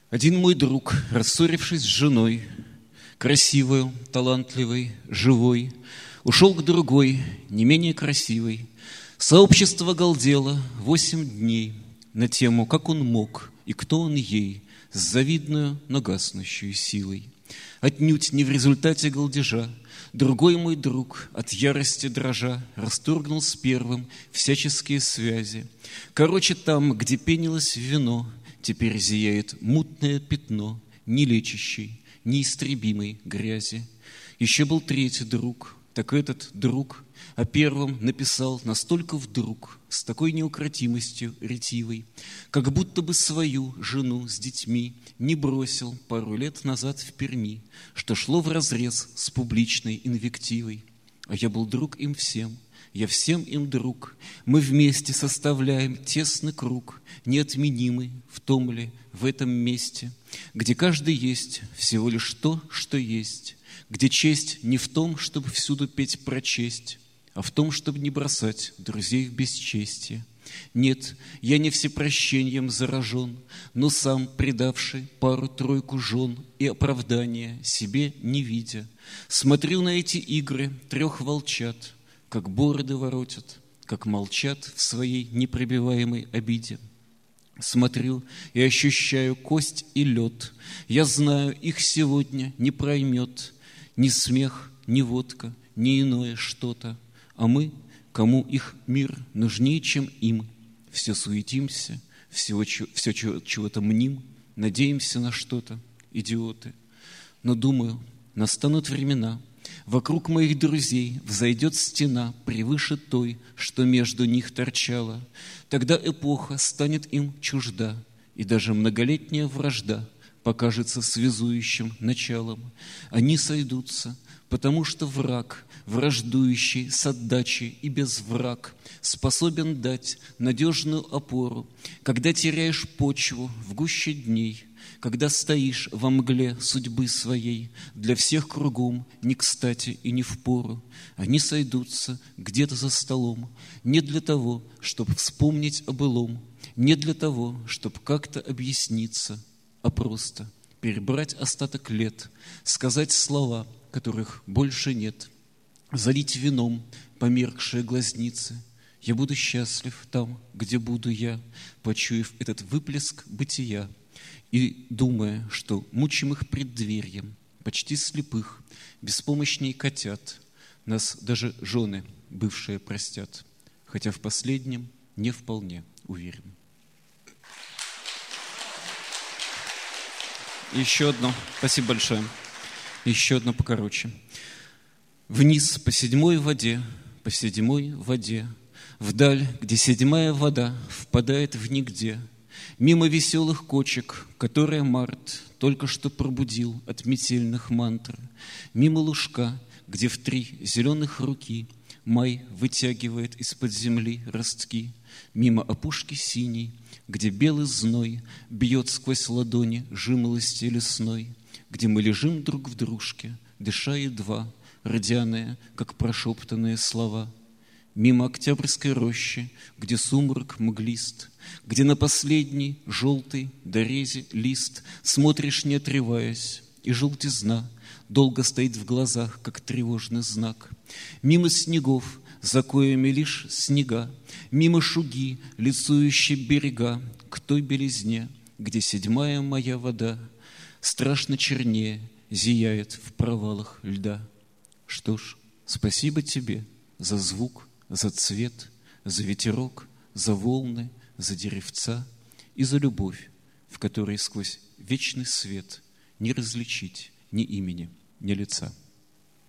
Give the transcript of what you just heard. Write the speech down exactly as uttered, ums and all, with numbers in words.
Один мой друг, рассорившись с женой, красивой, талантливой, живой, ушел к другой, не менее красивой. Сообщество галдело восемь дней на тему, как он мог и кто он ей, с завидную, но гаснущую силой. Отнюдь не в результате галдежа другой мой друг, от ярости дрожа, расторгнул с первым всяческие связи. Короче, там, где пенилось вино, теперь зияет мутное пятно не лечащей, неистребимой грязи. Еще был третий друг, так этот друг о первом написал настолько вдруг, с такой неукротимостью ретивой, как будто бы свою жену с детьми не бросил пару лет назад в Перми, что шло вразрез с публичной инвективой. А я был друг им всем, я всем им друг. Мы вместе составляем тесный круг, неотменимый в том ли, в этом месте, где каждый есть всего лишь то, что есть, где честь не в том, чтобы всюду петь про честь, а в том, чтобы не бросать друзей в бесчестие. Нет, я не всепрощением заражен, но сам, предавший пару-тройку жен и оправдания себе не видя, смотрю на эти игры трех волчат, как бороды воротят, как молчат в своей непробиваемой обиде. Смотрю и ощущаю кость и лед. Я знаю, их сегодня не проймет ни смех, ни водка, ни иное что-то. А мы, кому их мир нужнее, чем им, все суетимся, всего, все чего-то мним, надеемся на что-то, идиоты. Но думаю, настанут времена, вокруг моих друзей взойдет стена превыше той, что между них торчала. Тогда эпоха станет им чужда, и даже многолетняя вражда покажется связующим началом. Они сойдутся, потому что враг, враждующий с отдачей и без враг, способен дать надежную опору, когда теряешь почву в гуще дней, когда стоишь во мгле судьбы своей, для всех кругом не кстати и не впору. Они сойдутся где-то за столом, не для того, чтобы вспомнить о былом, не для того, чтобы как-то объясниться, а просто перебрать остаток лет, сказать слова, которых больше нет, залить вином померкшие глазницы. Я буду счастлив там, где буду я, почуяв этот выплеск бытия, и думая, что мучимых преддверьем, почти слепых, беспомощней котят, нас даже жены бывшие простят, хотя в последнем не вполне уверен. Еще одно. Спасибо большое. Еще одно покороче. Вниз по седьмой воде, по седьмой воде, вдаль, где седьмая вода впадает в нигде, мимо веселых кочек, которые март только что пробудил от метельных мантр, мимо лужка, где в три зеленых руки май вытягивает из-под земли ростки, мимо опушки синей, где белый зной бьет сквозь ладони жимолости лесной, где мы лежим друг в дружке, дыша едва, рдяные, как прошептанные слова, мимо октябрьской рощи, где сумрак мглист, где на последний желтый дорезе лист смотришь, не отрываясь, и желтизна долго стоит в глазах, как тревожный знак, мимо снегов, за коями лишь снега, мимо шуги, лицующие берега, к той белизне, где седьмая моя вода страшно чернее зияет в провалах льда. Что ж, спасибо тебе за звук, за цвет, за ветерок, за волны, за деревца и за любовь, в которой сквозь вечный свет не различить ни имени, ни лица.